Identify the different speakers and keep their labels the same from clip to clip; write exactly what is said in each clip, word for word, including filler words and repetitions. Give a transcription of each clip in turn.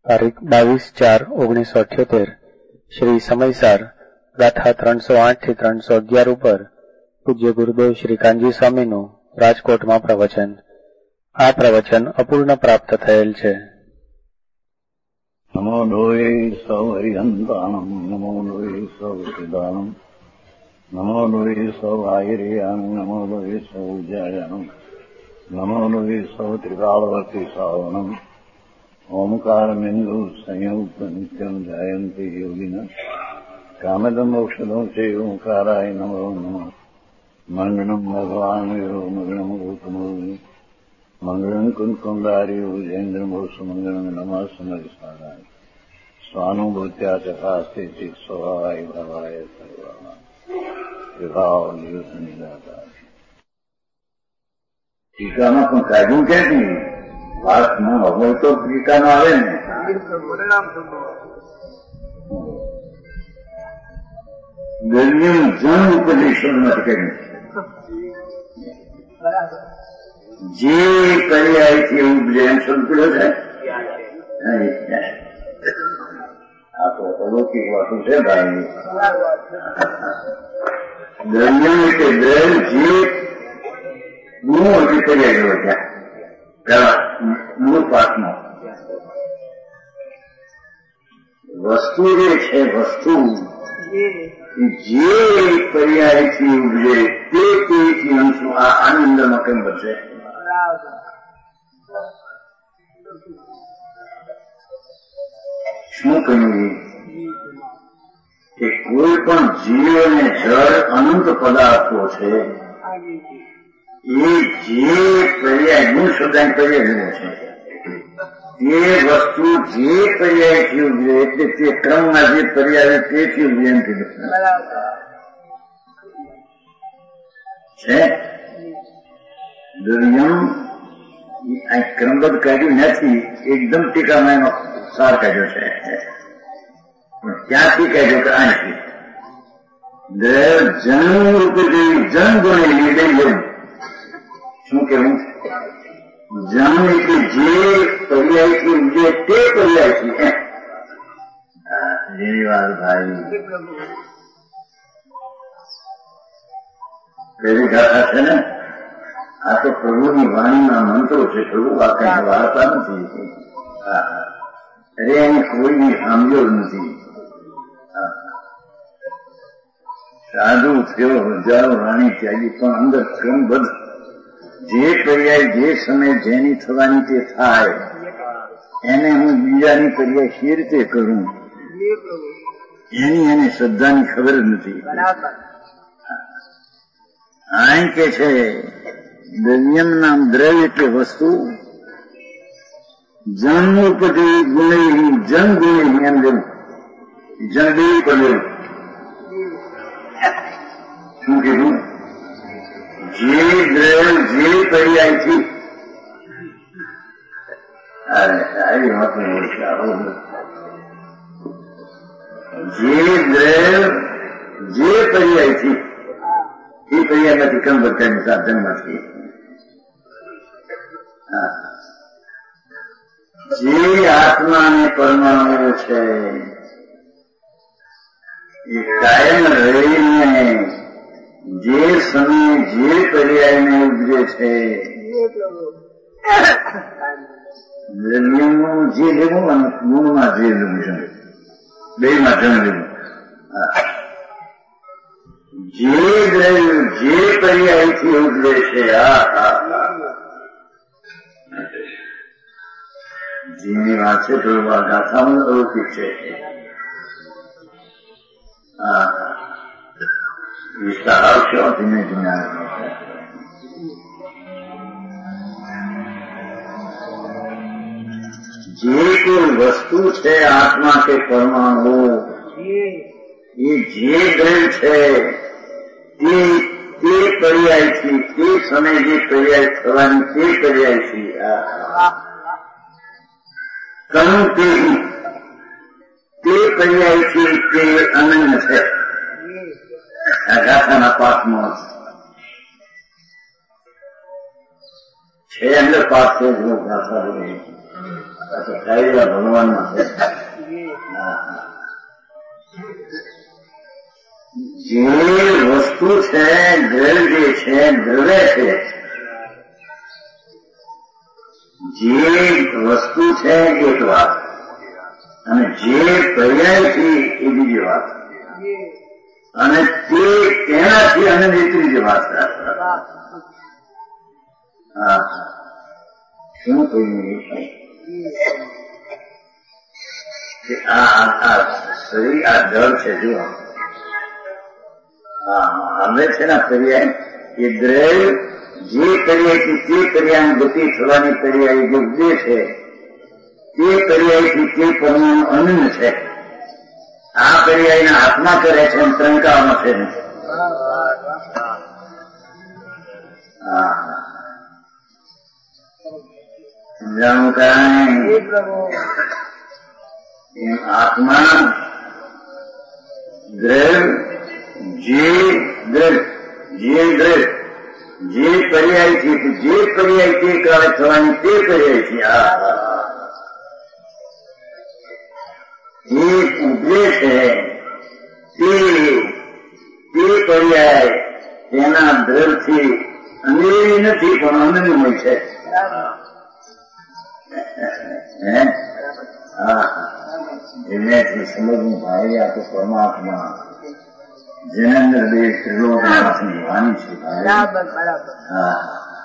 Speaker 1: તારીખ બાવીસ ચાર ઓગણીસો અઠ્યોતેર શ્રી સમયસાર ગાથા ત્રણસો આઠ થી ત્રણસો અગિયાર ઉપર પૂજ્ય ગુરુદેવ શ્રી કાનજી સ્વામીનું રાજકોટમાં પ્રવચન. આ પ્રવચન અપૂર્ણ પ્રાપ્ત થયેલ છે.
Speaker 2: નમો લોહે સૌ હરિહંતાણમ, નમો લોહે સૌ સિદાનમ, નમો લોહે સૌ આયર્યામ, નમો લોહે સૌ જયામ, નમો લોહે સૌ ત્રિકાળવતી સાવનમ, ઓમકાર બિંદુ સંયુક્ત નિત્યમ જાયંતિ યોગિના કામદમ મોક્ષદમ છે ઓંકારાય નમો નમઃ. મંગળમ ભગવાન વીરો મંગળમ ગૌતમો મંગળમ કુંકુંદારી ઉજેન્દ્રમોષ મંગળમ નમઃ સમરિસારાય સ્વાનુભૂત્યા ચકાસ્તે ચિત સ્વભાવાય ભવાય સર્વા વિભાવ દિવસ નિરાકાર. ટીકામાં પણ કાઢ્યું ક્યાંથી? વાત ન હોય તો ટીકામાં આવે ને. દરિયમ જન ઉપદેશો નથી કહ્યું. જે પર્યાયથી ઉપજન સંકળ્યો છે આ તો અલૌકિક વાતું છે ભાઈ. દરિયમ એટલે દર જે ગુણો જે પર્યાયો છે પેલા મૂળ પાઠમાં વસ્તુ જે છે વસ્તુ જે પર્યાયથી ઉપજે તે તેથી અંશો આ આનંદમાં કેમ બચે? શું કહ્યું કે કોઈ પણ જીવ અને જળ અનંત પદાર્થો છે એ જે પર્યાય ગુણ શબ્દ પર્યાય છે તે વસ્તુ જે પર્યાયથી ઉપજે એટલે તે ક્રમમાં જે પર્યાય તેથી ઉપજે એમ કીધું છે. દરિયમ આ ક્રમબદ્ધ કાઢ્યું નથી, એકદમ ટીકામાં એનો સાર કાઢ્યો છે. પણ ક્યાંથી કાઢ્યો કે અહીંથી જન રૂપે જન ગુણે દરિયમ. શું કેવું? જન એટલે જે પર્યાયથી ઉપજે તે પર્યાયથી. જેની વાત ભાઈ પેલી ગાથા છે ને, આ તો પ્રભુની વાણીના મંત્રો છે. પ્રભુ આ કઈ વાર્તા નથી. અરે એને કોઈની સાંભળ્યો નથી. સાધુ થયો હજારો રાણી ત્યાગી પણ અંદર ક્રમબદ્ધ જે પર્યાય જે સમય જેની થવાની તે થાય એને હું બીજાની પર્યાય શી રીતે કરું એની એને શ્રદ્ધાની ખબર જ નથી. અહીં કે છે દરિયમ નામ દ્રવ્ય એટલે વસ્તુ જન્મ ઉપજે ગુણે જન ગુણે એમ જેમ જન દેવી પડ્યું. શું કીધું? જે દ્રવ્ય જે પર્યાયથી આવી વાત જે દ્રવ્ય જે પર્યાયથી એ પર્યાયમાંથી કમ બધાની સાધનમાંથી જે આત્મા અને પરમાણુ છે એ કાયમ રહીને જે સમય જે પર્યાયને ઉપજે છે દ્રવ્યનું જે લેવું અને ગુણમાં જે લેવું છે બે માં જણ લેવું. જે દ્રવ્ય જે પર્યાયથી ઉપજે છે આ જેની વાત છે તો આ ગાથામાં અલૌકિક છે. હા વિસ્તાર આવશે ધીમે ધીમે. જે કોઈ વસ્તુ છે આત્મા કે પરમાણુ એ જે દ્રવ્ય છે તે તે પર્યાયથી તે સમય જે પર્યાય થવાની તે પર્યાયથી કનું તે તે પર્યાયથી તે અનન્ય છે. આ ગાથાના પાઠમાં છે અંદર પાઠ છે જો ગાથા ભગવાનમાં છે. જે વસ્તુ છે દ્રવ્ય છે દ્રવ્ય છે, જે વસ્તુ છે એક વાત અને જે પર્યાયથી એ બીજી વાત અને તે તેનાથી અને ત્રીજી વાત. હા શું કહ્યું કે આ શરીર આ જળ છે. જુઓ હા અમે છે ને પર્યાય એ દ્રવ્ય જે પર્યાયથી તે પર્યાયની ગતિ થવાની પર્યાય જે ઉદય છે તે પર્યાયથી તે પરમાણુ અનન્ય છે. આ પર્યાયના હાથમાં કરે છે એમ ત્રણકામાં છે ને. હા સમજાણું કાંઈ એમ આત્મા દ્રવ્ય જે દ્રવ્ય જે દ્રવ્ય જે પર્યાયથી જે પર્યાય તે કાળે થવાની તે પર્યાયથી આ જે ઉભે છે તે તે પર્યાય તેના દ્રવ્યથી અનેરી નથી પણ અનન્યમય છે. હા એનાથી સમજવું ભાઈ આ તો પરમાત્મા જનેન્દ્ર દેવ ત્રિલોકનાથની વાણી છે.
Speaker 3: બરાબર બરાબર.
Speaker 2: હા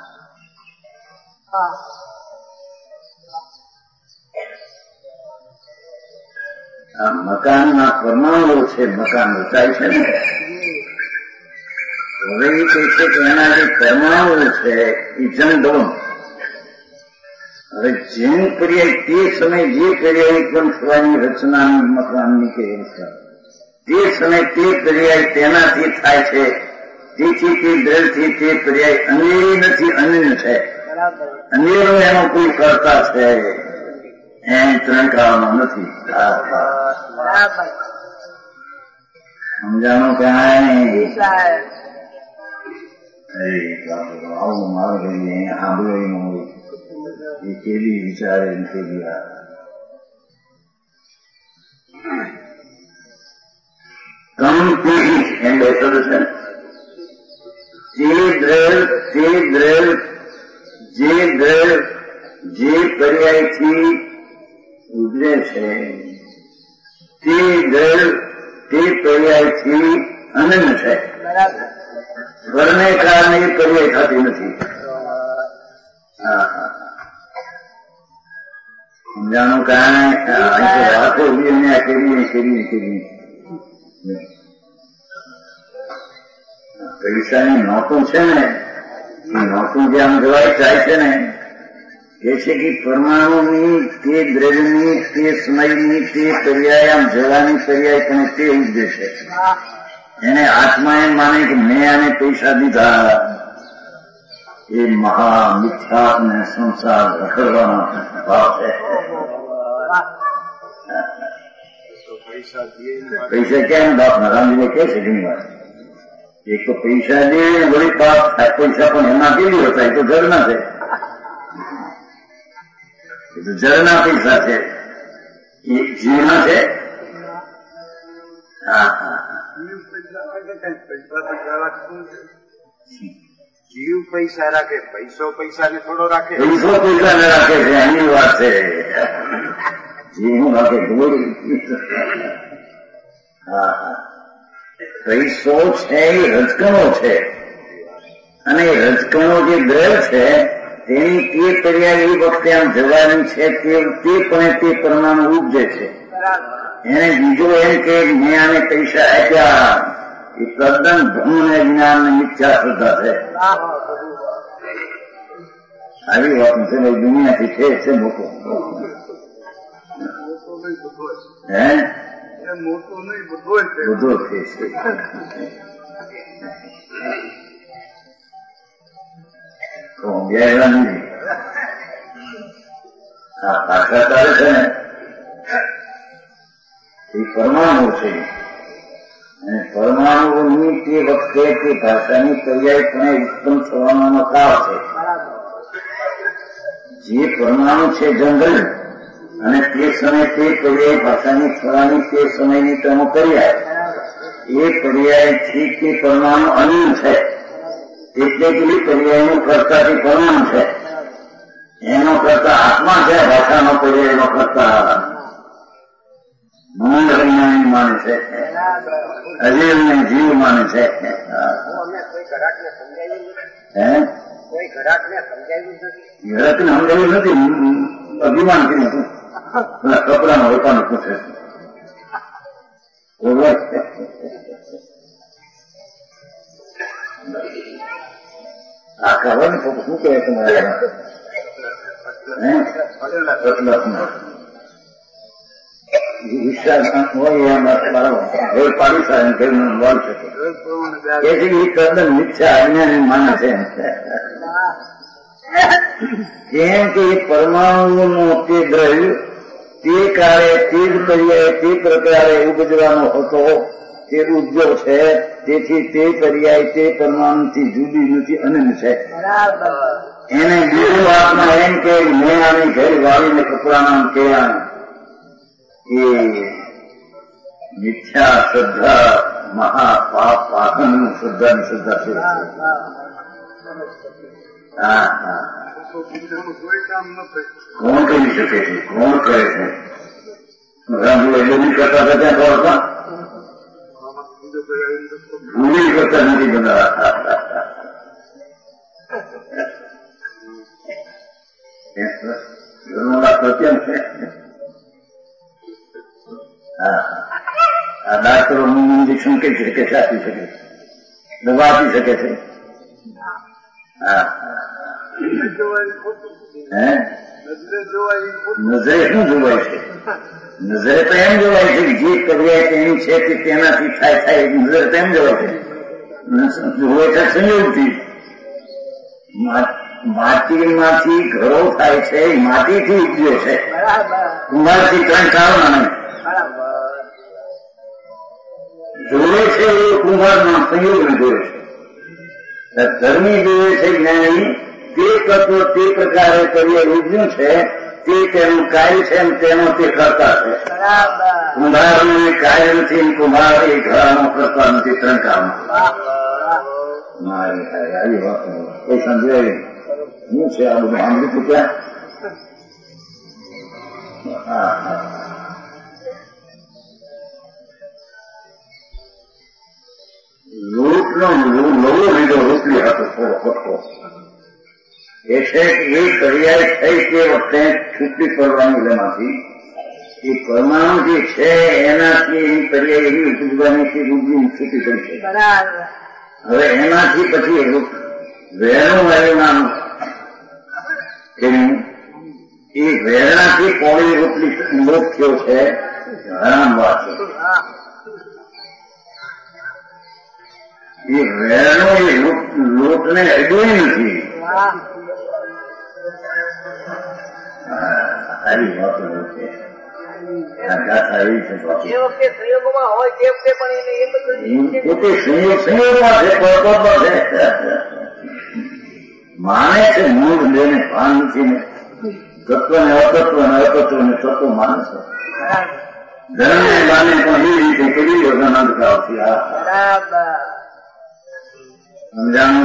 Speaker 2: આ મકાનના પરમાણુઓ છે, મકાન રચાય છે ને. હવે એ કહે છે કે એના જે પરમાણુઓ છે એ જનધન. હવે જેમ પર્યાય તે સમય જે પર્યાય એકદમ થવાની રચનાની મકાનની કે તે સમય તે પર્યાય તેનાથી થાય છે. તેથી તે દ્રવ્યથી તે પર્યાય અનેરી નથી અનન્ય છે. અનેરો એનો કોઈ કરતા છે એમ ત્રણ કાળમાં નથી. સમજાણું કાંઈ આવું મારું ભાઈ સાંભળેલું હોય એ કેવી વિચારે કેવી આ કમ્પ્લીટ એમ બેઠેલું છે. તે દ્રવ્ય તે દ્રવ્ય જે દ્રવ્ય જે પર્યાયથી ઉજરે છે તે દ્રવ્ય તે પર્યાયથી અનન્ય છે. વર્ણને કારણે એ પર્યાય થતી નથી. હા હા સમજાણું કારણે વાતો એને કેવી કેવી કેવી પૈસાની નોટું છે ને એ નોટું જે આમ જવાય જાય છે ને એ છે કે પરમાણુની તે દ્રવ્યની તે સમયની તે પર્યાય આમ જવાની પર્યાય પણ તે ઉજે છે. એને આત્મા એમ માને કે મેં આને પૈસા દીધા એ મહા મિથ્યા ને સંસાર રખડવાનો ભાવ છે. પૈસા ક્યાં બાપ નારાયણજીને કહે છે ઘણી વાર એક તો પૈસા દે વળી બાપ પૈસા પણ એમાં કેવી હતા એ તો ઘરના છે. એ તો જળના પૈસા છે એ જીવના છે. હા હા
Speaker 3: જીવ પૈસા રાખે પૈસો પૈસા ને થોડો રાખે.
Speaker 2: પૈસો પૈસા ને રાખે છે એની વાત છે. જીવ રાખે દોડી. હા હા પૈસો છે એ રજકણો છે અને રજકણો જે દ્રવ્ય છે તેની તે પર્યાય એ વખતે આમ જવાની છે તે પણ તે પરમાણુ ઉપજે છે. એને બીજો એમ કે મેં આને પૈસા આપ્યા એ તદ્દન ભ્રમ ને જ્ઞાન ને મિથ્યા શ્રદ્ધા છે. આવી વાત છે દુનિયાથી છે છે મોટો હે
Speaker 3: મોટો નહીં બધો
Speaker 2: બધો છે. તો ગયા નથી આ ભાષા ચાલે છે ને એ પરમાણુ છે અને પરમાણુની તે વખતે તે ભાષાની પર્યાય પણ ઉત્પન્ન થવાનો કાળ છે. જે પરમાણુ છે જંગલ અને તે સમય તે પર્યાય ભાષાની થવાની તે સમયની તેનો પર્યાય એ પર્યાયથી તે પરમાણુ અનંત છે એટલે કે એ પર્યાયનું કર્તાથી પરમાણુ છે એનો કરતા આત્મા છે ભાષાનો પર્યાય એનો કરતા મૂળ અજ્ઞાની માને છે અજીવને જીવ માને છે હે કોઈ ઘરાકને સમજાયું નથી ઘરાકને સમજાયું નથી અભિમાન કર્યું હતું કપડાનો વેપારનો પૂછે આ ખબર ને શું કહે તમારે વિશ્વાસ હોય એમ પાડી સારી ઘરનું બોલ શકે એથી તદ્દન મિથ્યા અજ્ઞાની માને છે કેમ કે પરમાણુનો તે દ્રવ્ય તે કાળે તે જ પર્યાય તે પ્રકારે ઉપજવાનો હતો તે ઉદ્યોગ છે તેથી તે પર્યાય તે પરમાણુથી જુદી નથી અનંત છે એને બીજું વાતમાં એમ કે મેં આની ઘર વાળીને કપડાના કહેવાય એ મિથ્યા શ્રદ્ધા મહાપાપ પાખન શ્રદ્ધાની શ્રદ્ધા છે હા હા કોણ કરી શકે છે કોણ કરે છે રામુ એની કરતા હતા ત્યાં દોડતા ભૂલી કરતા નથી બધા સત્યમ છે આ ડાક્ટરો ઇન્જેક્શન કઈ શકે છે આપી શકે દવા આપી શકે છે હા હે નજરે શું જોવાય છે નજરે તો એમ જોવાય છે જે પર્યાય તેની છે કે તેનાથી થાય થાય નજરે તો એમ જોવાય છે જોવાય છે સંયોગથી માટીમાંથી ઘરો થાય છે માટીથી ઉપજ્યો છે કુંભારથી ત્રણ કાળમાં નહીં જોવે છે એ કુંભારમાં સંયોગને જોવે છે ધર્મી જોવે છે જ્ઞાની તે તત્વ તે પ્રકારે કરીએ ઉજ્યું છે તે તેનું કાર્ય છે તેનો તે કરતા છે કુંભારનું કાર્ય નથી કુંભાર એ ઘરાનો કરતા નથી ત્રણ કાળમાં મારી આવી વાત કોઈ સમજાય શું છે આ બધું સાંભળ્યું ક્યાં હા હા લૂંટનો નવો લીધો રોટલી હતો થોડો કટકો એ છે કે એ પર્યાય થઈ તે વખતે છૂટી પડવાનું એમાંથી એ પરમાણુ જે છે એનાથી એની પર્યાય એવી ઉપજવાની રૂપની છૂટી પડી છે હવે એનાથી પછી વેણું વાયુનાનું એ વેરણાથી પોળી રોટલી લોક થયો છે હરામ વાત છે એ વેરણો એ લોટને અડ્યું નથી સારી વાતો છે પોતે સંયોગ સંયોગમાં છે પરપોતમાં છે માને છે મૂળ દેને ભાન નથી ને તત્વ ને અતત્વ ને અતત્વ ને તત્વ માને છે ધર્મ ને માને પણ એ રીતે કરી યોગાનંદ કાવથી આ સમજાણું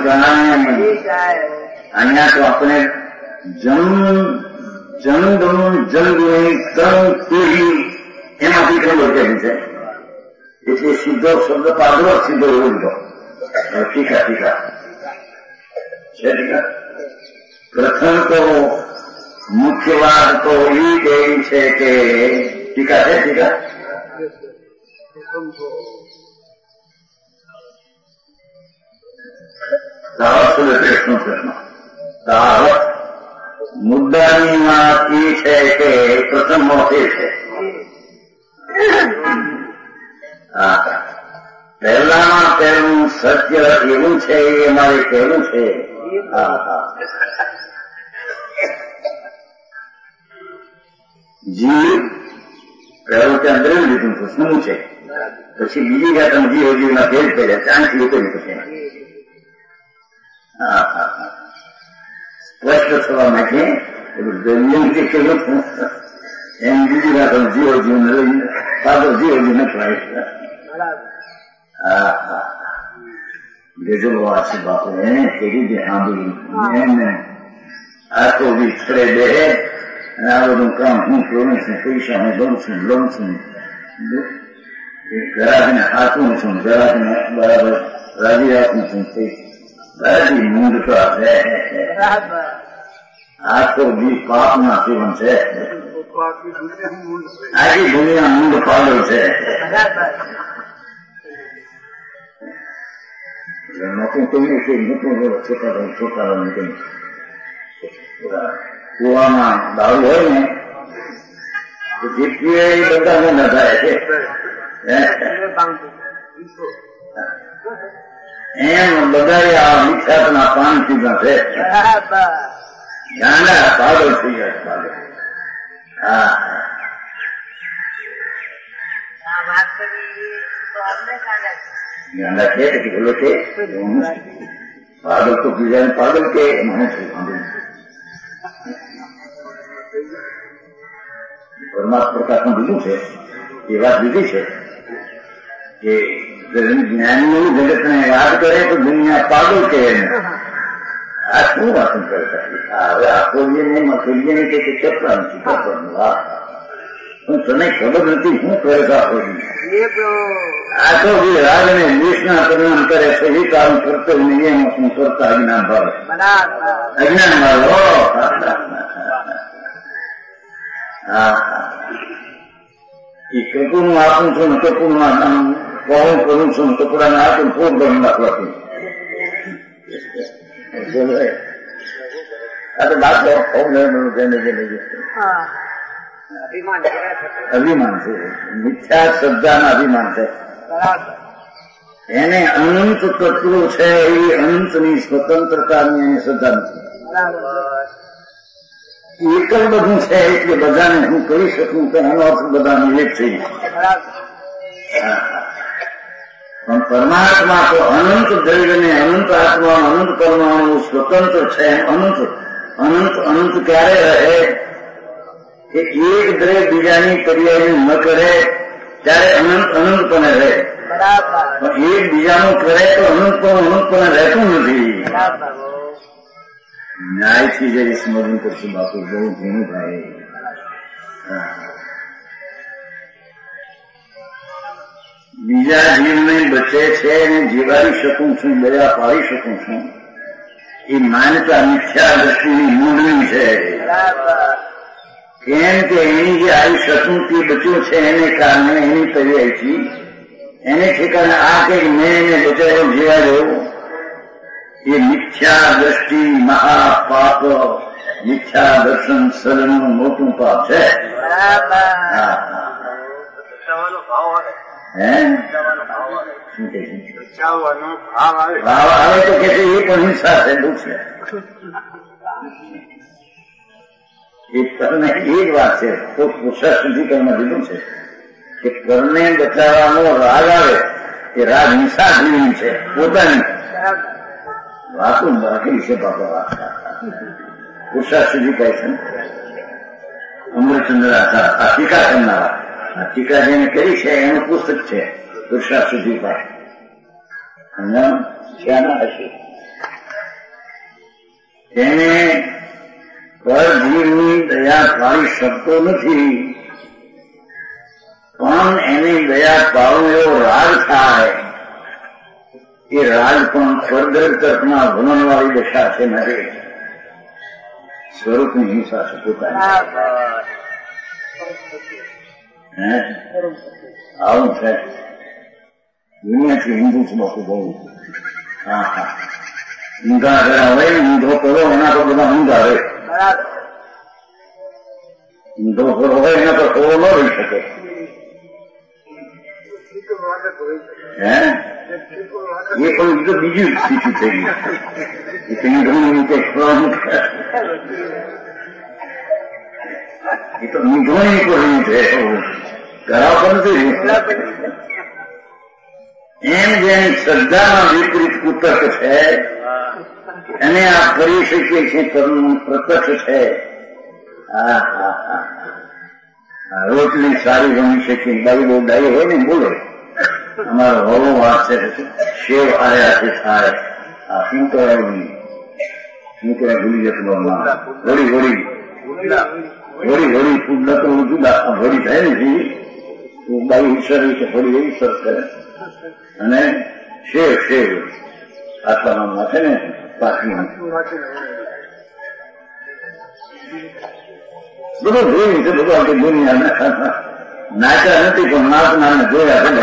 Speaker 2: અહીંયા તો આપણે જન્મ જન્મ જન્મની ત્રણ પેઢી એમાંથી ત્રણ વચ્ચેની છે એટલે સીધો શબ્દ પાડવો સીધો ઉલટો ટીકા ટીકા છે ટીકા પ્રથમ તો મુખ્ય વાત તો એ કહી છે કે ટીકા છે ટીકા દાવત પ્રશ્ન પ્રશ્ન દાવત મુદ્દાની વાત એ છે કે પ્રથમ મોતે છે પહેલામાં પહેલું સત્ય એવું છે એ મારે કહેવું છે જીવ પહેલું ત્યાં અંદર લીધું હતું શું છે પછી બીજી ઘાતમાં જીવ જીવના ભેદ કર્યા ત્યાંથી ઉતરી શકે હા હા હા સ્પષ્ટ થવા માટે એમ બીજી રાખો જીવો જીવને લઈને પાછો જીવો જીવ નથી લાવી. હા હા ગજબ વાત છે બાપુ. એને કેવી જે સાંભળ્યું એને આખો બી છડે બે અને આ બધું કામ હું કરું છું, પૈસા હું દઉં છું, લઉં છું, ગ્રાહકને આપું છું, ગ્રાહકને બરાબર રાજી આપું છું, બધી મૂંઝતા છે. આખો બી પાપના જીવન છે. આખી દુનિયા મૂંડ પાડો છે. નતું કહીએ કે નતું છોકરા છોકરા કઈ કુવામાં દારૂ હોય ને તો જેટલી બધાને ન થાય છે એમ બધા આ વિખ્યાતના પાન પીધા છે. ગાંડા પાગલ થઈ ગયા પાગલ. હા ગાંડા છે કે બોલો છે પાગલ તો બીજાને પાગલ કે પરમાત્મા પ્રકાશનું બીજું છે. એ વાત બીજી છે કે જ્ઞાનીઓ જગતને યાદ કરે તો દુનિયા પાગલ કહે. આ શું વાતું કરે હવે આખો જે નહીં મકલીએ ને કે ચપડા નથી ચપડનું. હા હું તને ખબર નથી શું કરે આખો આખો બી રાગ ને દેશના પરિણામ કરે છે. એ કામ કરતો નિયમ શું કરતા અજ્ઞાન ભાવે અજ્ઞાન ભાવો. હા એ કપૂરનું આપું છું ને કપૂરમાં કોણ કરું છું કપડાને આપું ફોન કરી નાખવાથી આ તો દાખલો અભિમાન છે. મિથ્યા શ્રદ્ધાના અભિમાન છે. એને અનંત તત્વો છે એ અનંતની સ્વતંત્રતાની એની શ્રદ્ધા નથી. એક જ બધું છે એટલે બધાને હું કરી શકું તો એનો અર્થ બધાને એક છે. પણ પરમાત્મા તો અનંત દ્રવ્યને અનંત આત્મા અનંત પરમાણુ સ્વતંત્ર છે. અનંત અનંત અનંત ક્યારે રહે કે એક દ્રવ્ય બીજાની પર્યાયનું ન કરે ત્યારે અનંત અનંતપણે રહે. પણ એક બીજાનું કરે તો અનંત પણ અનંતપણે રહેતું નથી. ન્યાયથી જઈ સમજવું પડશે બાપુ. બહુ ઘણું થાય. બીજા જીવને બચે છે અને જીવાડી શકું છું, દયા પાડી શકું છું એ માન્યતા મિથ્યા દ્રષ્ટિની મૂળની છે. કેમ કે એની જે આવી શકું તે બચ્યો છે એને કારણે એની પર્યાયથી એને ઠેકાણે આ કે મેં એને બચાવ્યો જીવાડ્યો એ મિથ્યા દ્રષ્ટિ મહાપાપ, મિથ્યા દર્શન સર્વનું મોટું પાપ છે. ભાવ આવે તો કે એ પણ હિંસા છે, દુઃખ છે. એ કરને એ જ વાત છે તો પુરુષાર્થ સુધી કર્મ દીધું છે કે કરને બચાવવાનો રાગ આવે એ રાગ હિંસા જેવી છે પોતાની વાતો બાકી છે. બાપા પુરુષાર્થ સુધી કહે છે અમૃતચંદ્ર હતા આ ટીકા કરનારા. આ ટીકા જેને કરી છે એનું પુસ્તક છે પુરુષાર્થ સુધી પાસે. ક્યાંના હશે તેને પરજીવની દયા પાડી શકતો નથી પણ એની દયા પાડવો એવો રાગ થાય એ રાગ પણ સ્વર્ગ તર્કના ભ્રમણવાળી દશા છે. મારે સ્વરૂપની હિંસા છે પોતાની. આવું છે દુનિયાથી હિન્દુ જ બાપુ બહુ. હા હા ઊંધા ગયા હોય ને ઊંધો કરો એના તો બધા ઊંધા રહે. ઊંધો કરો હોય એના તો થોડો ન રહી શકે. હે એ પણ બીજું સ્થિતિ થઈ ગઈ. એ કઈ ઘણું કે એ તો ઊંધોની કર્યું છે કરાવ પણ નથી. એમ જેની શ્રદ્ધામાં વિપરીત કુતર્ક છે એને આ કરી શકીએ છીએ પ્રત્યક્ષ છે. હા હા હા રોટલી સારી બની શકે બાઈ બહુ ડાઈ હોય ને બોલે અમારો હવો વાત છે શેવ આવ્યા છે થાય આ શું કહેવાય શું કહેવાય ભૂલી જતું હોળી હોળી હોળી હોળી ફૂડ તો જુદા હોળી થાય ને બાઈ ઈશ્વર છે હોળી એવી સરસ કરે અને શેવ શેવ આટલા નાખે ને પાકી બધું જોયું છે બધું આપણે દુનિયા નાચ્યા નથી પણ નાચનારને જોયા છે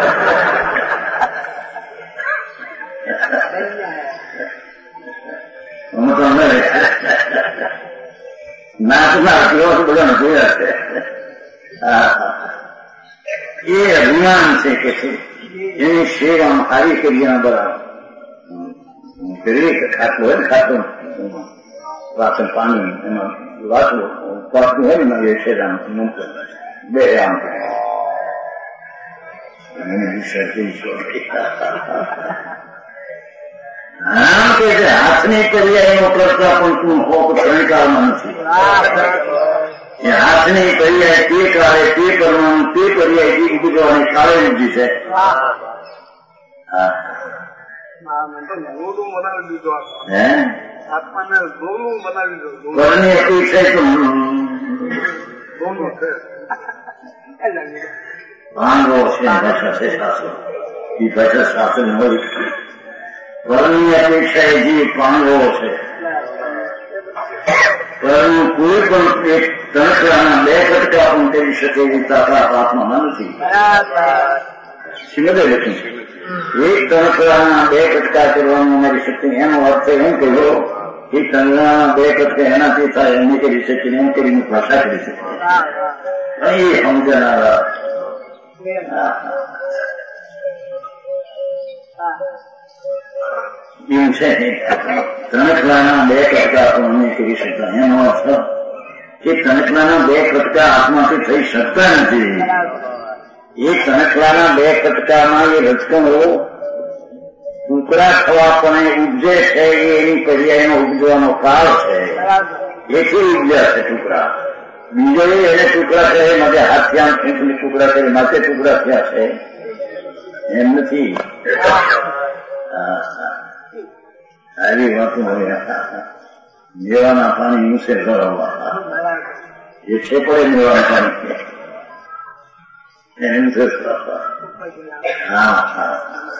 Speaker 2: નાચનાર કેવા બધાને જોયા છે એ અભિમાન છે કે છે એની સેવા સારી કરી બરાબર ખાતું હોય ને ખાતું વાસણ પાણી એમાં વાસવું પાકું હોય ને એ સેવા બે આમ આમ કે છે હાથની પર્યાયનો કરતા પણ તું હોપ શણકારમાં નથી હાથની પર્યાય તે કાળે તે કરવાનું તે પર્યાય ઉગજવાની કાળે ઉગી છે ઘરની અપેક્ષા તો ભાંગો છે ભાષા છે શાસ્ત્ર એ ભાષા શાસ્ત્ર ન હોય ઘરની અપેક્ષા એ જે પાંગો છે પરંતુ કોઈ પણ એક તણખલાના બે કટકા પણ કરી શકે એવી તાકાત આત્મામાં નથી શ્રીમદે લખ્યું એક તણખલાના બે કટકા કરવાનું અમારી શક્તિ એનો અર્થ એમ કહ્યો એ તણખલાના બે કટકા એનાથી થાય એમને કરી શકીને એમ કરીને ભાષા કરી શકે એ સમજનારા એવું છે તણખલાના બે કટકા પણ અમે કરી શકતા એનો અર્થ એ તણખલાના બે કટકા આત્માથી થઈ શકતા નથી એ તણખલાના બે કટકામાં એ રજકણો ટુકડા થવા પણ ઉપજે છે એની પર્યાયનો ઉપજવાનો કાળ છે એથી ઉપજ્યા છે ટુકડા બીજો એને ટુકડા કરે માટે હાથ ત્યાં ખેંચીને ટુકડા કરે માટે ટુકડા થયા છે એમ નથી આવી વાતો હોય મેવાના પાણી ઊંચે ભરવા એ છે પડે મેવાના પાણી એમ હા હા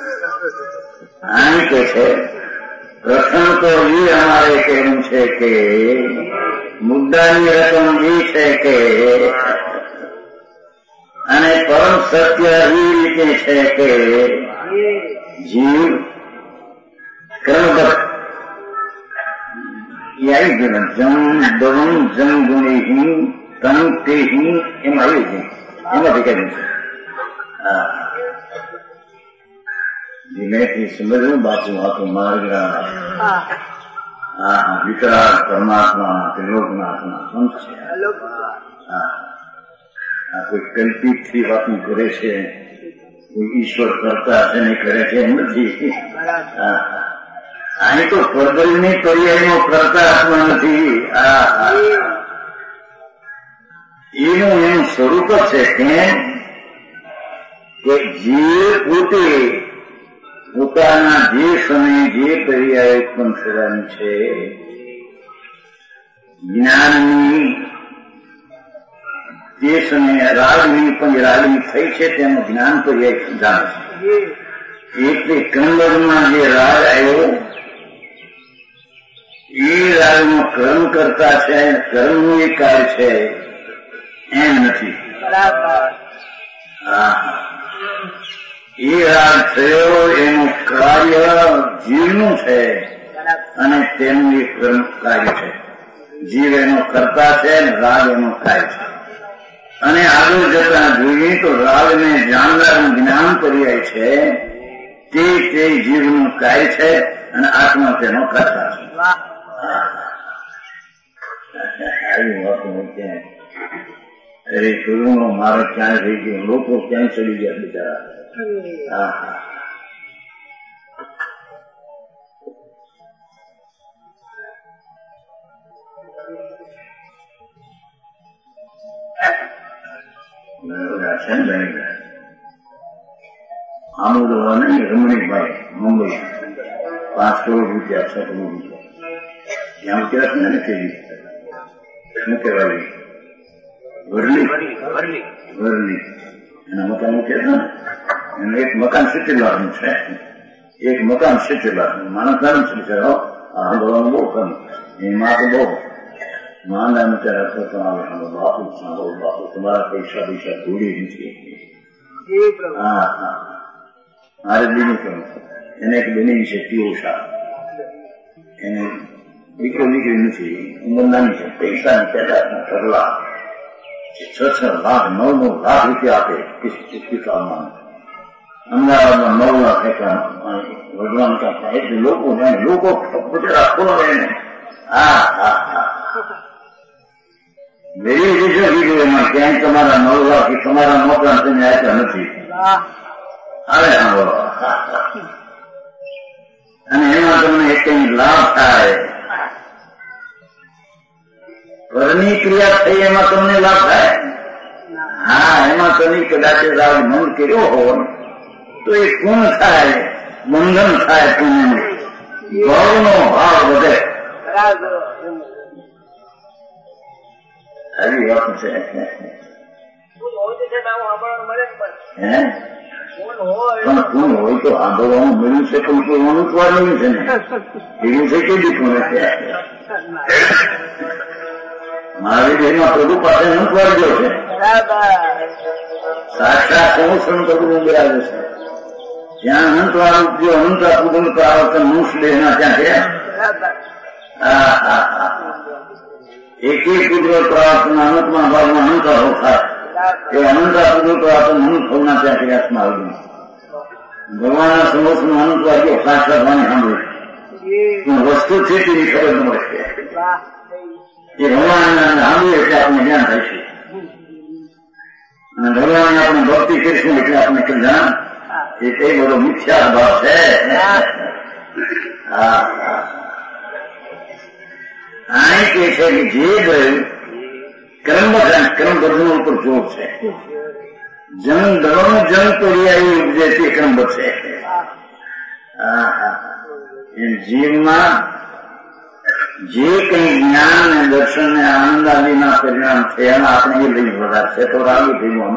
Speaker 2: આમ કે છે પ્રથમ તો એ અમારે કહેવું છે કે મુદ્દાની રકમ એ છે કે અને પરમ સત્ય એ રીતે છે કે જીવ ક્રમબદ્ધ આવી ગયું જમ દવમ જમ ગુણી તન તે એમ આવી ગયું એમાંથી કર્યું છે ધીમેથી સમજવું બાપુ આખું માર્ગ હા વિકરાળ પરમાત્મા ત્રિલોકનાથના સંત છે આ કોઈ કલ્પિત થી વાતું કરે છે કોઈ ઈશ્વર કરતા છે ને કરે છે એમ નથી અહીં તો પરદલની પર્યાયનો કરતા આત્મા નથી એનું એનું સ્વરૂપ જ છે કેમ કે જે પોતે પોતાના જે સમયે જે પર્યાય ઉત્પન્ન થવાની છે જ્ઞાનની જે સમયે રાગની પણ રાગની થઈ છે તેનું જ્ઞાન પર્યાય જાણે છે એટલે કંદરમાં જે રાગ આવ્યો એ રાગનો કર્મ કરતા છે કર્મનું એ કાર્ય છે એમ નથી હા એ રાગ થયો એનું કાર્ય જીવનું છે અને તેનું એક કર્મ કાર્ય છે જીવ એનો કરતા છે અને રાગ એનું કાર્ય છે અને આગળ જતા જોઈએ તો રાગને જાણનારું જ્ઞાન પર્યાય છે તે તે જીવનું કાર્ય છે અને આત્મા તેનો કરતા છે આવી વાતો ક્યાં અરે ગુરુનો મારો ક્યાં થઈ ગયો લોકો ક્યાં ચડી ગયા બિચારા હા હા છે ને બની આમોદવા નહીં રમણીકભાઈ મુંબઈ પાંચ કરોડ રૂપિયા છ કરોડ રૂપિયા ત્યાં કેવાય ને નથી શું કહેવાય વરલી વરલી એના મકાન કે છે ને એક મકાન સિત્તેર લાખનું છે એક મકાન સિત્તેર લાખનું માણસ નાનું છે આંદોલન બહુ કમ એમાં તો બહુ માંદા બિચારા થતા આવે બાપુ સાંભળો બાપુ તમારા પૈસા પૈસા દોડી નથી હા હા મારે બીજું કહ્યું એને એક બની છે પિયુષા એને દીકરો દીકરી નથી ઉંમર નાની છે પૈસા પેદા કરલા છ છ લાખ નવ નવ લાખ રૂપિયા આપે કિસ્સામાં અમદાવાદમાં નવ લાખ એકલા ભગવાન કરતા એટલે લોકો જાણે લોકો બિચારા ખોલો એને હા હા હા મેરી વિશે કીધું એમાં ક્યાંય તમારા નવ લાખ તમારા મોકલા તમે આપ્યા નથી આવે સાંભળો અને એમાં તમને એક કઈ લાભ થાય ઘરની ક્રિયા થઈ એમાં તમને લાભ થાય હા એમાં તમે કદાચ રાગ મન કર્યો હોય તો એ ગુણ થાય બંધન થાય પુણ્ય ગૌરવનો ભાવ વધે સારી વાત છે હે પણ ગુણ હોય તો આંદોલન મળ્યું છે પણ કોઈ અનુસ્વાર નહીં છે ને એવું છે કે દીકું નથી મારી બહેનમાં પ્રભુ પાસે અનુસ્વાર ગયો છે સાક્ષાત સંવત્સર પ્રભુ બિરાજે છે જ્યાં અનંતવાર ઉપજો અનંતા પૂજન પ્રાવર્તન મુખ દેહના ત્યાં ગયા હા હા હા એક એક કુદરત પ્રાવર્તન અનંતમાં ભાવમાં અનંતા હો થાય એ અનંતા કુદરત પ્રાવર્તન મનુષ્ય ભવના ત્યાં ક્રિયાસમાં આવ્યું ભગવાનના સંવત્સરનો અનંતવાર ગયો સાક્ષાત વાણી સાંભળ્યું પણ વસ્તુ છે તેની ખબર ન મળે એ ભગવાન સાંભળ્યું એટલે આપણે જ્ઞાન થાય છે અને ભગવાનને આપણે ભક્તિ કરીશું એટલે આપણે કલ્યાણ એ કઈ બધો મિથ્યા ભાવ છે હા આ કે છે કે જે ભાઈ કર્મ કર્મબદ્ધ ઉપર જોર છે જન દળનો જન પર્યાય ઉપજે તે કર્મબદ્ધ છે હા હા જીવમાં જે કઈ જ્ઞાન ને દર્શન ને આનંદ આદિના પરિણામ છે એમાં આપણે એ લઈ વધારે છે તો રાગુ થયું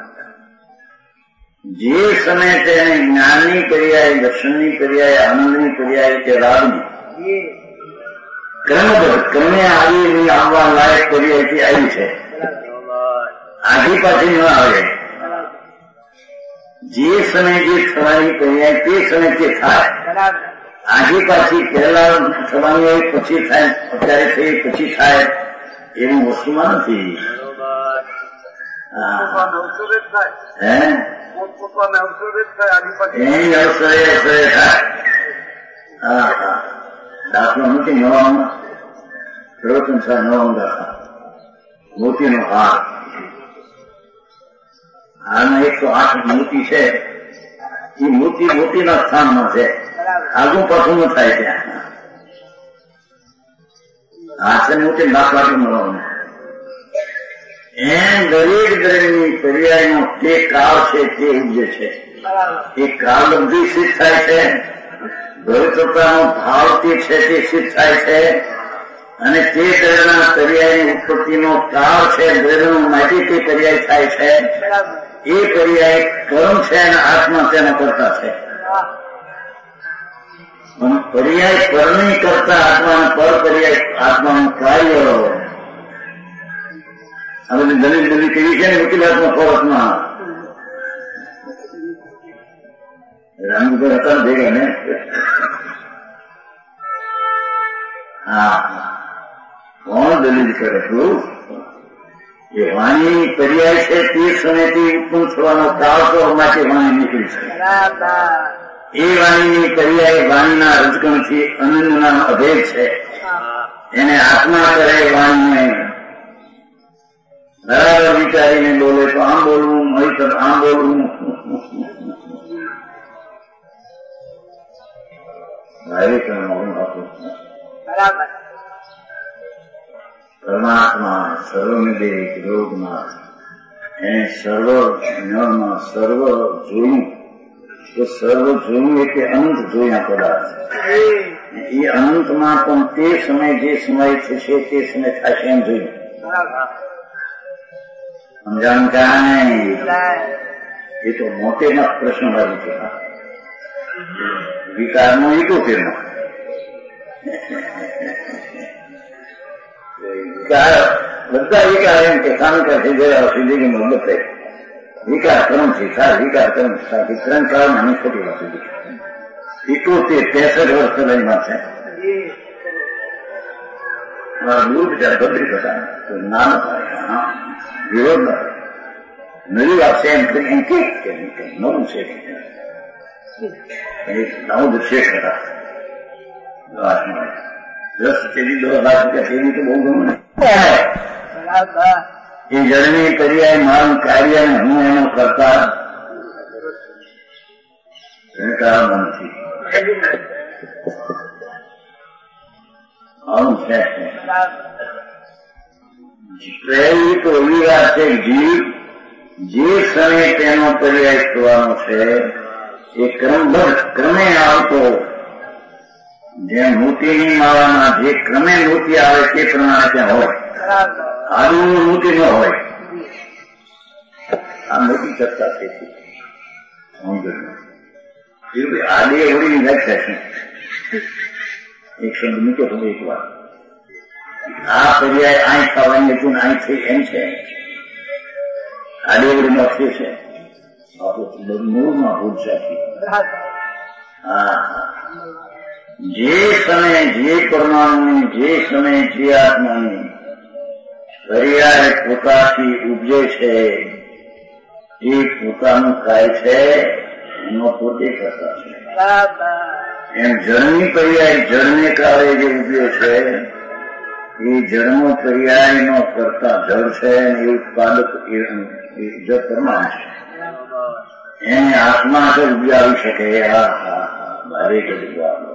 Speaker 2: જે સમય તેને જ્ઞાનની પર્યાય દર્શનની પર્યાય આનંદની પર્યાય કે રાગની કર્મબદ્ધ ક્રમે આવી આવવા લાયક પર્યાયથી આવી છે આધી પાછી ન આવે જે સમય જે થવાની પર્યાય તે સમય તે થાય આજી પાછી પહેલા થવાની હોય પછી થાય અત્યારે થઈ પછી થાય એવું વસ્તુમાં નથી હે એની અવસરે અવસરે થાય હા હા દાખલો નથી નવામાં પ્રવચન સાહેબ નવામાં દાખલા મોતીનો હાર હાલમાં એકસો આઠ મોતી છે એ મોતી મોતીના સ્થાનમાં છે આગું પાછું ન થાય ત્યાં હાથે મોતી દાખલા મળવાનું એમ દરેક દરેકની પર્યાયનો તે કાળ છે તે ઉપજે છે એ કાળ બધી સિદ્ધ થાય છે ભવિષ્યનો ભાવ તે છે તે સિદ્ધ થાય છે અને તે દ્રવ્યના પર્યાયની ઉત્પત્તિનો કાળ છે દ્રવ્યનો માટે તે પર્યાય થાય છે એ પર્યાય કર્મ છે અને આત્મા તેના કરતા છે પર્યાય કર્મની કરતા આત્મા પર પર્યાય આત્માનું કાર્ય આ બધી દલીલ દલીલ કેવી છે ને વકીલાતમાં ફોરસમાં રામગુર હતા ભેગા ને હા કોણ દલીલ કરે છું એ વાણી પર્યાય છે તે સમયથી ઉત્પન્ન થવાનો કાળ તો માટે વાણી નીકળી છે એ વાણીની પર્યાય વાણીના રજગણથી અનન્યના અભેદ છે એને આત્મા કરે વાણીને બરાબર વિચારીને બોલે તો આમ બોલવું મહીતર આમ બોલવું પરમાત્મા સર્વનિદેશ રોગનાથ એને સર્વ જ્ઞાનમાં સર્વ જોયું તો સર્વ જોયું એટલે અનંત જોયા પદાર્થ. એ અનંતમાં પણ તે સમય જે સમય થશે તે સમય થશે એમ જોયું. સમજાણ કાંઈ એ તો મોટેમાં પ્રશ્ન વાળું છે. વિકારનો ઇકોતેરનો વિકાર બધા વિકાર એમ કે સાંકર થઈ ગયા જિંદગીનો મતલબ થાય. વિકાર કર્મ છે સાર વિકાર કર્મ સાથે ત્રણ કાળમાં નહીં ખોટી વાત હતી. ઇકોતેર ત્રેસઠ વર્ષ પહેલાની વાત છે. દૂર બિચારા બદરી હતા તો નામ વિરોધ નવી વાત છે એમ કરી કે નવું છે. નવું શેષ હતા દસ તેજી દસ લાખ રૂપિયા તેની તો બહુ ઘણું એ જળની પર્યાય મારું કાર્ય હું એનો કરતા નથી. આવું છે પહેલી તો એવી વાત છે જીવ જે સમયે તેનો પર્યાય થવાનો છે એ ક્રમબદ્ધ ક્રમે આવતો જેમ મૂર્તિની માળામાં જે ક્રમે મૂર્તિ આવે તે પ્રમાણે ત્યાં હોય. આદુનું મૂર્તિ ન હોય. આ મોટી ચર્ચા છે. આદે એવડીની વ્યાખ્યા છે. એક શબ્દ મૂકો તમે એક વાર આ પર્યાય અહીં થવાની હતું અહીં થઈ એમ છે. આદે એવડીનો અક્ષર છે. મૂળમાં ભૂલ છે. હા જે સમયે જે પરમાણુની જે સમયે જે આત્માની પર્યાય પોતાથી ઉપજે છે એ પોતાનું થાય છે એનો પોતે કરતા છે. એમ જળની પર્યાય જળને કાળે જે ઉપજે છે એ જળનો પર્યાયનો કરતા જળ છે એ ઉત્પાદક જળ પરમાણુ છે. એને આત્મા તો ઉપજાવી શકે. હા હા ભારે કરી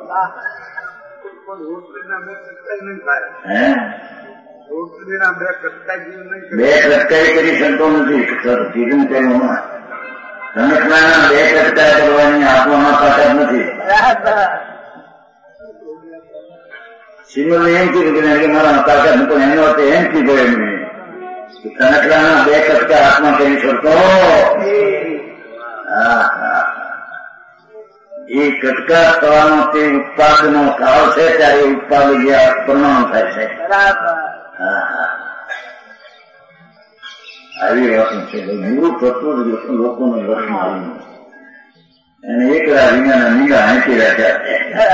Speaker 2: બે કટકાઈ કરી શકતો નથી. કીધું તેનું સંગઠનાના બે કટકા કરવાની આત્મામાં તાકાત નથી. સિમલ એમ કીધું કે મારા તાકાત પણ એનો અર્થ એમ કીધો એમને સંગઠનાના બે કટકા આત્મા કરી શકતો. હા હા એ કટકા થવાનો તે ઉત્પાદનો કાળ છે ત્યારે ઉત્પાદક પરમાણુ થાય છે. આવી વાત છે. મૂળ તત્વ લોકોને લક્ષમાં એને એકલા વિના નીલા હાંકી રાખ્યા.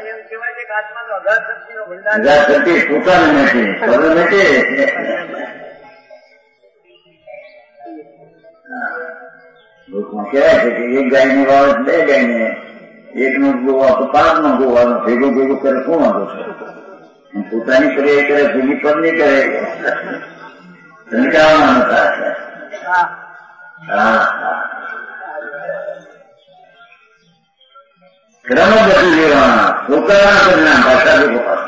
Speaker 2: શક્તિ પોતાને નથી ખબર નથી. લોકોમાં કહેવાય છે કે એક ગાયની વાવત બે ગાયને એકનો ગોવા તો પાંચ નો ગોવાનો ભેગો ભેગો કરે શું વાંધો છે? પોતાની પર્યાય કરે ભેગી પર નહીં કરે. સંકાળમાં નતા છે. હા હા ક્રમ બદલી લેવાના પોતાના પરિણામ ભાષા લોકો પાસે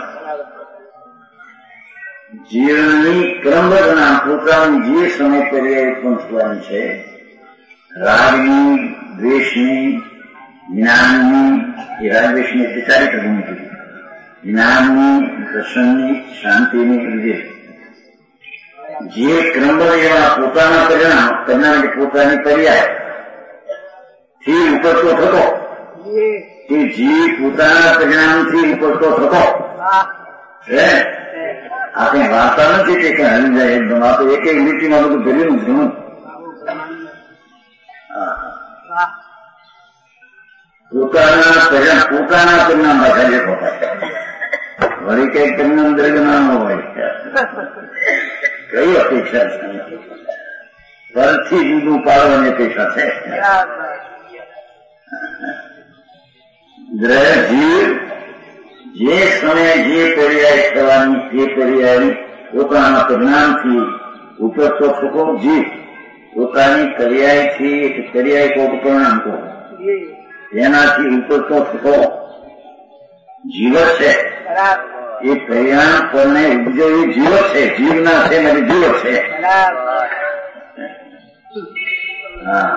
Speaker 2: જીવનની ક્રમબદ્ધના પોતાની જે સમય પર્યાય ઉત્પન્ન થવાની છે રાગની દ્વેષની જ્ઞાનની એ રાગદ્વેષની એટલે ચારિત્ર ગુણ કીધું. જ્ઞાનની પ્રસન્નની શાંતિની લીધે જે ક્રમબદ્ધ એવા પોતાના પરિણામ પરિણામ એટલે પોતાની પર્યાય થી ઉપરતો થતો કે જીવ પોતાના પરિણામથી ઉપરતો થતો છે. આપણે વાર્તા નથી કે હરી જાય એકદમ. આ તો એક એક લીટીમાં બધું ભર્યું ઘણું. પોતાના પરિણામ પોતાના પરિણામ બધા જે પોતા વળી કઈક પરિણામ દર્ગના ન હોય. કઈ અપેક્ષા છે? પરથી જુદું પાડવાની અપેક્ષા છે. ગ્રહ જીવ જે સમયે જે પર્યાય થવાની તે પર્યાય પોતાના પરિણામથી ઉપરતો થતો જીવ પોતાની પર્યાયથી પર્યાય કો પરિણામ કહો એનાથી ઉપરતો થતો જીવ છે. એ પરિણામ પરને ઉપજેવી જીવ છે. જીવના છે મારી જીવ છે. હા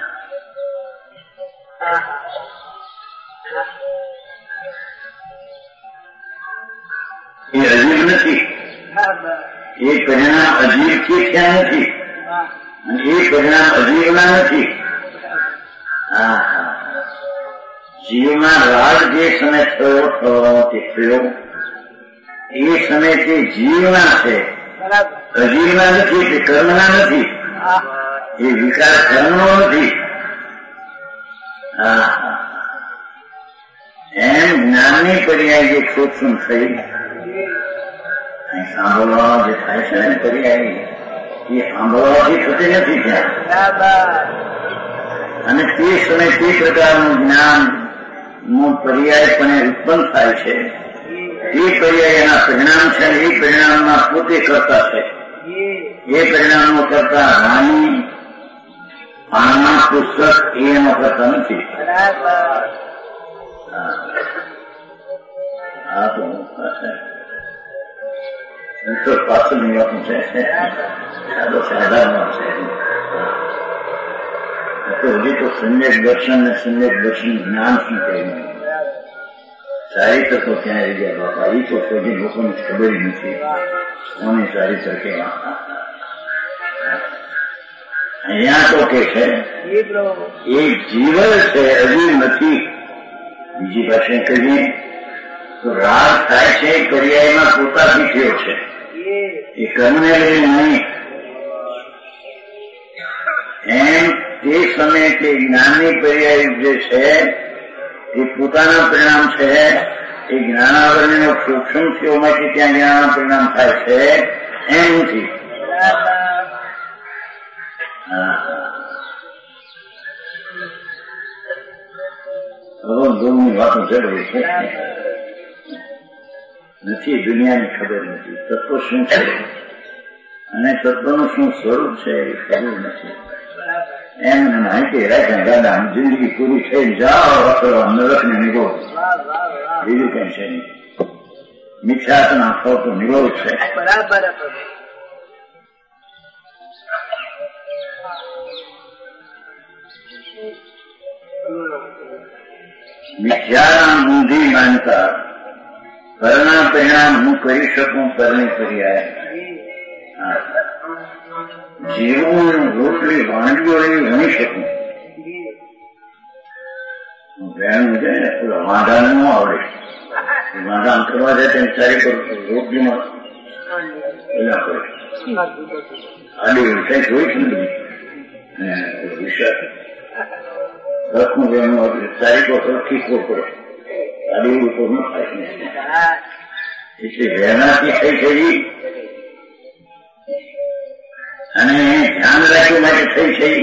Speaker 2: એ અજીબ નથી, એ પરિણામ અજીબ થી ક્યાં નથી, અને એ પરિણામ અજીવના નથી. હા હા જીવમાં રાગ જે સમય થયો થયો તે થયો એ સમય તે જીવના છે, અજીવના નથી, તે કર્મના નથી, એ વિકાર કર્મનો નથી. હા હા એમ જ્ઞાનની પર્યાય જે સૂક્ષ્મ થઈ સાંભળવામાં જે થાય છે ને પર્યાય એ સાંભળવાથી થતી નથી ત્યાં, અને તે સમય તે પ્રકારનું જ્ઞાન નું પર્યાય પણ ઉત્પન્ન થાય છે. એ પર્યાય એના પરિણામ છે, એ પરિણામમાં પોતે કરતા છે. એ પરિણામો કરતા વાણી પાના પુસ્તક એનો કરતા નથી. આ તો પાછળની વાતું છે, આ તો સાધારણ છે. હજી તો સમ્યક દર્શન ને સમ્યક દર્શન જ્ઞાન શું કહ્યું ચારિત્ર તો ક્યાં રહી ગયા બાપા, એ તો કોઈ લોકોને ખબર નથી કોને ચારિત્ર કેવા. અહીંયા તો કે છે એ જીવ છે, અજીવ નથી. બીજી પાસે કહીએ તો રાગ થાય છે પર્યાયમાં પોતાથી થયો છે, એ કર્મને લઈને નહીં. એમ તે સમયે તે જ્ઞાનની પર્યાય જે છે એ પોતાના પરિણામ છે. એ જ્ઞાનાવરણીનો સૂક્ષ્મ થયોમાંથી ત્યાં જ્ઞાનના પરિણામ થાય છે એમ નથી. દૂરની વાતો જરૂરી છે નથી, દુનિયાની ખબર નથી. તત્વ શું છે અને તત્વનું શું સ્વરૂપ છે એ ખબર નથી. એમ માહિતી રાખ્યા દાદા જિંદગી પૂરી થઈ જાઓ વખરો નરક ને નિરોધ, બીજું કઈ છે નહીં. મિથ્યાત્મા થતો તો નિરોધ છે. મિથ્યાના ઊંધી માનતા પરના પરિણામ હું કરી શકું, પરની પર્યાય જીવવું રોટલી વાંડીઓ એવી વણી શકું. બહેન છે ને પેલા વાંઢા ન આવડે, વાંઢા કરવા જાય તેને ચારી પર રોટલીમાં એના કરે આડી કઈ જોઈ છે ને વિશાળ રખું બેનું ચારી પર સરખી ખોખો આડી ઉપર ન થાય એટલે વહેનાથી થઈ થઈ અને ધ્યાન રાખ્યું માટે થઈ થઈ.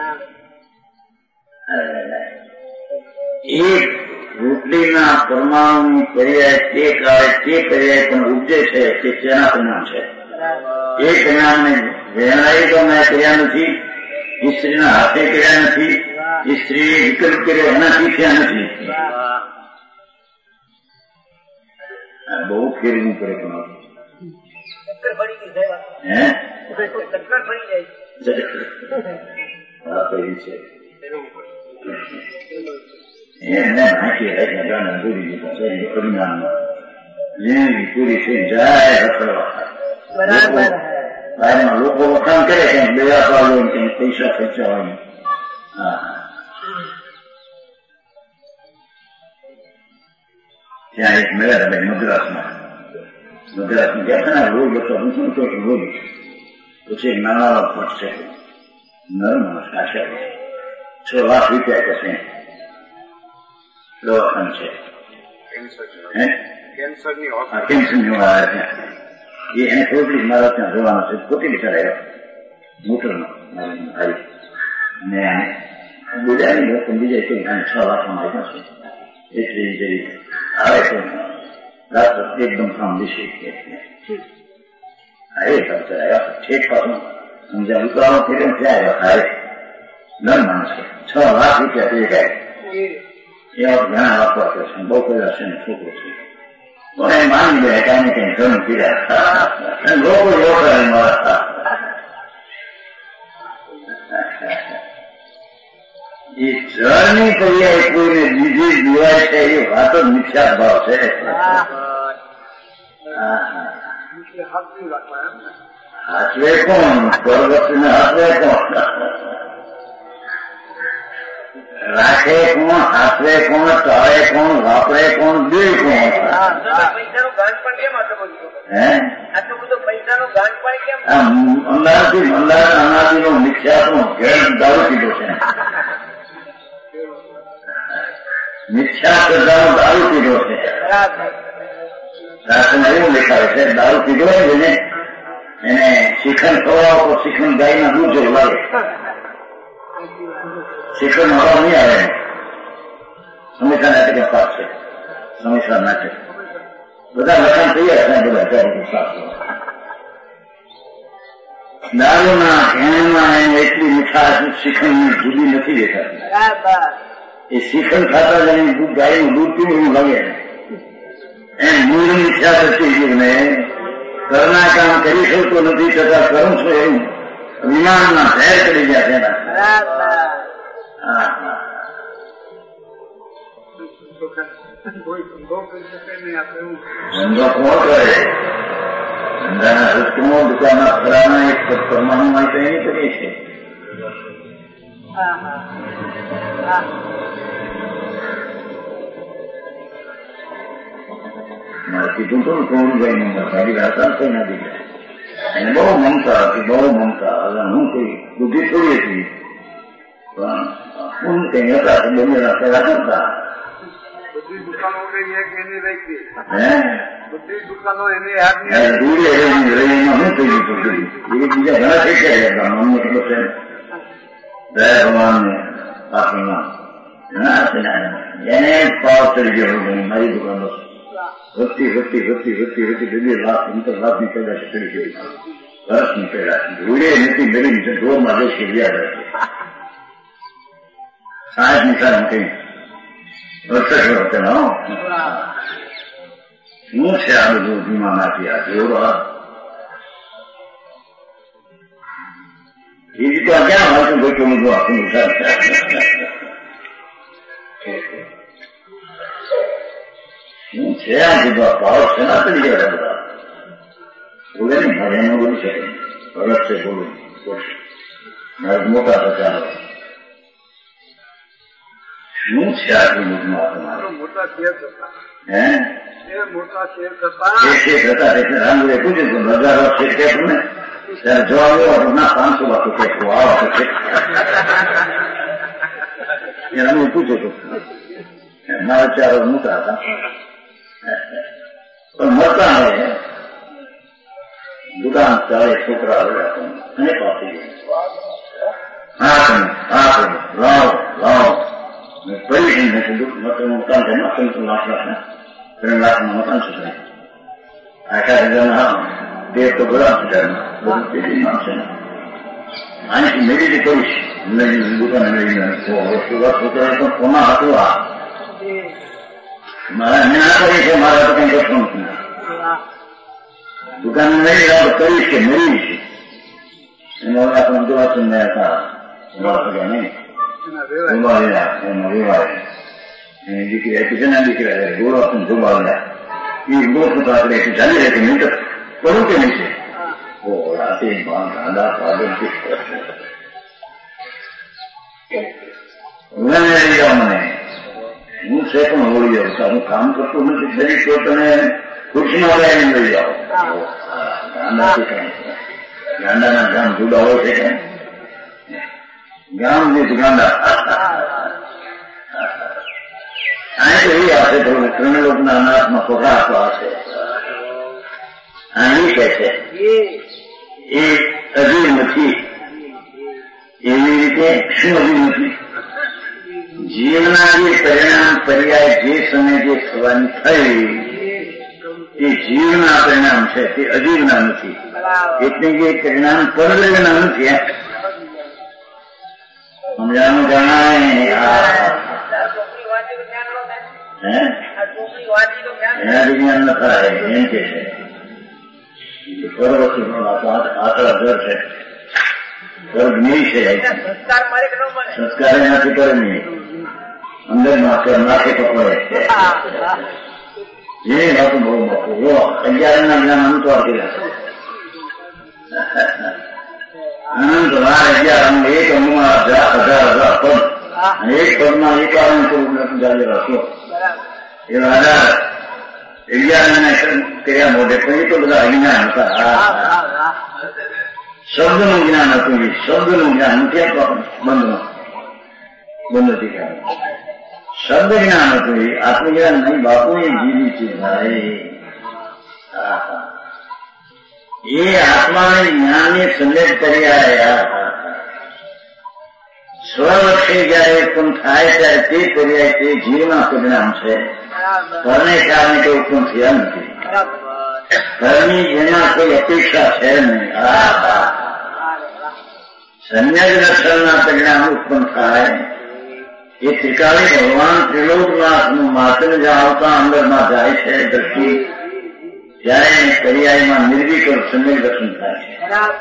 Speaker 2: એક રોટલીના પરમાણુની પર્યાય તે કાળે તે પર્યાય પણ ઉપજે છે તે તેના પરિણામ છે. એ પરિણામને વહેણાઈ તો મેં કર્યા નથી, સ્ત્રીના હાથે કર્યા નથી, સ્ત્રીએ વિકલ્પ કર્યો એનાથી થયા નથી. બહુ ફેરવું પડે પણ હે એને નાખી રાખ્યા પૂરી દીધા છે પરિણામમાં જિંદગી પૂરી થઈ જાય રખડવા. લોકો વખાણ કરે કે બેવા પાડો પૈસા ખર્ચાવાની. ત્યાં એક મેળા ભાઈ મદ્રાસમાં મદ્રાસમાં ગયા હતા ને રોજ હતો હું શું કહું રોજ પછી નાના પટ છે નરમ આશા છ લાખ રૂપિયા કશે દવાખાન છે કેન્સરની વાળા ત્યાં એ એને થોડી મારા ત્યાં જોવાનું છે. પોતે બિચારા મોટરમાં આવી અને બોલ્યા પણ બીજા કઈ છ લાખમાં આવ્યા છે એટલે જઈ આવે તો રાત્ર એકદમ કામ વિશે ઠેક પાછું સમજ્યા ઉતારો થયો ત્યાં આવ્યા નર માણસ છ લાખ રૂપિયા થઈ ગયા એવા ઘણા વાપવા છે બહુ પેલા છે છોકરો છે પણ એ માની લે કાંઈ કઈ ઘણું પીડ્યા લોકો લોકો મારા એ જળની પર્યાય કોઈને બીજી દિવાય છે એ વાત જ મિથ્યા ભાવ છે. હાથવે કોણ? પરવતીને હાથવે કોણ? રાખે કોણ? હાથવે કોણ? ટાળે કોણ? વાપરે કોણ? દે કોણ?
Speaker 4: પૈસાનું ગાંઠ પણ કેમ આટલું બધું?
Speaker 2: હે
Speaker 4: આટલું બધું પૈસાનું ગાંઠ પણ કેમ?
Speaker 2: અંદાજથી મંદાર અનાદિનો મિથ્યાનો ઘેર દારૂ પીધો છે. મિથ્યા શ્રદ્ધાનો દારૂ પીધો છે. શાસ્ત્રમાં એવું લેખાય છે, દારૂ પીધો હોય જેને એને શિખંડ ખવડાવો તો શિખંડ ગાયના દૂધ જેવું લાગે. શિખંડ હવા નહીં આવે. સમીક્ષા નાટક પાસ છે. સમીક્ષા નાટક બધા લખાણ તૈયાર છે. બધા શાસ્ત્રો દારૂના ઘેણમાં એને એટલી મીઠાશ શિખંડની જુદી નથી દેખાતી. એ શિખંડ ખાતા જઈને દૂધ ગાયનું દૂધ પીવું એવું લાગે. એમ મૂળ મીઠા થતી ને ઘરના કામ કરી શકતો નથી છતાં કરું છું એવું વિમાનના ઝેર કરી ગયા છે. ધંધો કોણ કરે? ધંધાના રસ્તમો દુકાનના ખરાના એક પરમાણુ માટે એની કરીએ છીએ. મારે કીધું તો કોણભાઈ નંબર મારી રાતા કઈ ના દીધા. એને બહુ મમતા હતી, બહુ મમતા. હવે હું કઈ બુદ્ધિ થોડી હતી પણ હું કઈ હતા બનેલા પેલા કરતા.
Speaker 3: બધી દુકાનો એની રાખી
Speaker 2: હે
Speaker 3: બધી દુકાનો એની હાથની
Speaker 2: દૂરે રહીને રહીમાં શું થઈ ગયું બધું? એ બીજા ઘણા થઈ ગયા મનને ખબર છે. દયા ભગવાનને પાકીમાં એને પાવ ચડી ગયો મારી દુકાનો વધતી વધતી વધતી વધતી વધતી બે લાખ ઇન્ટર લાખની પેદાશ કરી ગઈ. વર્ષની પેદાશ ધૂળે નથી મેળવી છે. ઢોરમાં દેશી વ્યાજ હતી. સાહેબ ની સાહેબ કઈ વર્ષ વખતેનો શું છે આ બધું ધીમા નાખી આ જોડો. એ રીતે ક્યાં આવતું ગોઠવું બધું આખું શું છે આ બધા ભાવ છે ના કરી ગયા બધા બોલે ને મારે એમાં બોલી શકે ભરત છે બોલું મારે મોટા પ્રચાર શું છે આટલું બધું તમારે?
Speaker 3: મોટા શેર હતા.
Speaker 2: હે
Speaker 3: એ મોટા શેર હતા.
Speaker 2: એ શેર હતા એટલે રામુએ પૂછ્યું હતું હજાર વર્ષ શેર કે ને ત્યારે જવાબ એવો ના પાંચસો વાતો કે આવો છે. એ રામુએ પૂછ્યું હતું. મારા ચાર મોટા હતા પણ મળતા હવે દુકાન ચાલે છોકરા અને પાછી હા તમે હા તમે લાવો લાવો પડી મકાન છે ત્રણ લાખ લાખ ત્રણ લાખનું મકાન છે. આખા હજારના દેવ તો બધા હજારના બધું પેટી માગશે. આની મેળવી કરીશ દુકાન મેળવીને છોકરા તો કોના હતું આ મારા મેં ના કરી છે. મારા તો કઈ કશું નથી. દુકાન મેળવી કરીશ કે મેળવી છે એમાં આપણે અમદાવાદ ને હતા નહીં જોબાવ્યા એમાં રેવાય એની દીકરી આપી છે ના દીકરા ગોળ આપણને જોબાવ્યા એ ગોળ તો આપણે ચાલી રહે કે નહીં તો કરું કે નહીં છે. ઓ રાતે દાદા ફાધર લઈ જાઓ મને હું છે પણ હોળી જાઉં હું કામ કરતો નથી. દરેક તો તમે ખુશીમાં લઈને લઈ જાઓ. ગાંડાથી કઈ ગાંડાના ગામ જુદા હોય છે કે ગામ ની ગાંડા અહીં તો એ આવશે થોડું ત્રણ લોકના અનાથમાં ખોટા આપવા આવશે. અહીં કે છે એ અજીર નથી. એવી રીતે શું અજીર નથી? જીવના જે પરિણામ પર્યાય જે સમય જે થવાની થઈ એ જીવના પરિણામ છે તે અજીવના નથી. એટલે કે પરિણામ પરદ્રવ્યના નથી. સમજાનું જણાય એના વિજ્ઞાન ન થાય એમ કે છે. પરવસ્તુ આકડા દર છે સ્વર્ગ નહીં છે.
Speaker 4: સંસ્કાર મારે કે ન મળે?
Speaker 2: સંસ્કાર એનાથી કરે નહીં, અંદર નાખે તો પડે. જે વાત બહુ મોટું અગિયાર ના જ્ઞાન અંત વાંચેલા અનંત વાર અગિયાર એક અંગમાં હજાર હજાર હજાર પદ, એક પદમાં એક કારણ સ્વરૂપ ચાલી રાખો એવા હજાર અગિયાર કર્યા મોઢે પણ એ તો બધા અજ્ઞાન હતા. શબ્દનું જ્ઞાન હતું, એ શબ્દનું જ્ઞાન નથી આપવા બંધમાં બંધ નથી થયા. શબ્દ જ્ઞાન હતું, એ આત્મજ્ઞાન નહીં. બાપુએ જીવી છે ભાઈ. એ આત્માને જ્ઞાનને સંદેશ કરી આવ્યા. સ્વલક્ષે જયારે ઉત્પન્ન થાય ત્યારે તે પર્યાય તે જીવના પરિણામ છે. ઘરને કારણે કોઈ ઉત્પન્ન થયા નથી. ઘરની જેના કોઈ અપેક્ષા છે નહીં. સંન્યાસ લક્ષણના પરિણામ ઉત્પન્ન થાય એ ત્રિકાળી ભગવાન ત્રિલોકનાથનું માત્ર જાણતા અંદરમાં જાય છે. દ્રષ્ટિ ત્યારે પર્યાયમાં નિર્વિકલ્પ સમ્યક દર્શન થાય છે.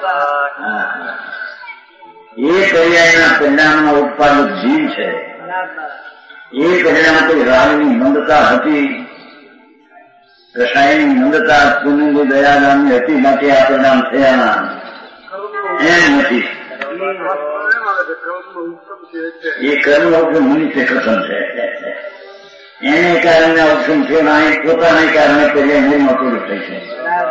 Speaker 2: એ પર્યાયના પરિણામમાં ઉત્પાદક જીવ છે. એ પરિણામ કોઈ રાગની મંદતા હતી, રસાયણની મંદતા પુણ્યની દયાદાનની હતી, માટે આ પરિણામ થયા એમ નથી. એ કર્મ ઉપરમ નિમિત્તે કથન છે. એને કારણે ઉપસમ થયો, પોતાને કારણે પર્યાય નિર્મતું થઈ છે.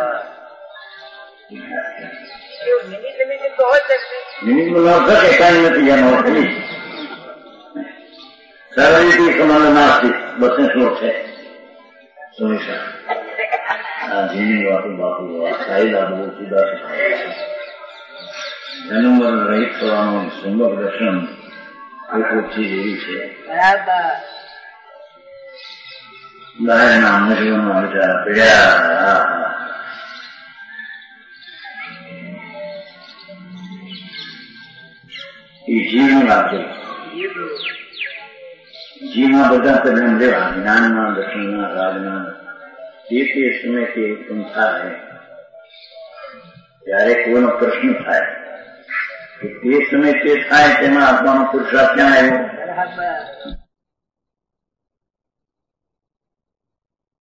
Speaker 2: નિમિત્ત નો અર્થ કે કાંઈ નથી એનો અર્થ નહીં. સર્વરીતિ સમાન નાસ્તી બસે શ્લોક છે. સુનિશા આ જીની વાતો બાપુ સાહિદા બહુ જુદા છે. જન્મ રહિત થવાનું સુંદર દર્શન એક ચીજ એવી છે. બહારના મજૂરોના વિચાર પીડ્યા એ જીવનું લાગે. જીવમાં બધા પરિણામ લેવા, જ્ઞાનના, દર્શનના, રાગના, જે તે સમયથી ઉત્પન્ન થાય ત્યારે કોઈનો પ્રશ્ન થાય કે તે સમય તે થાય તેમાં આત્માનો પુરુષાર્થ ક્યાં આવ્યો?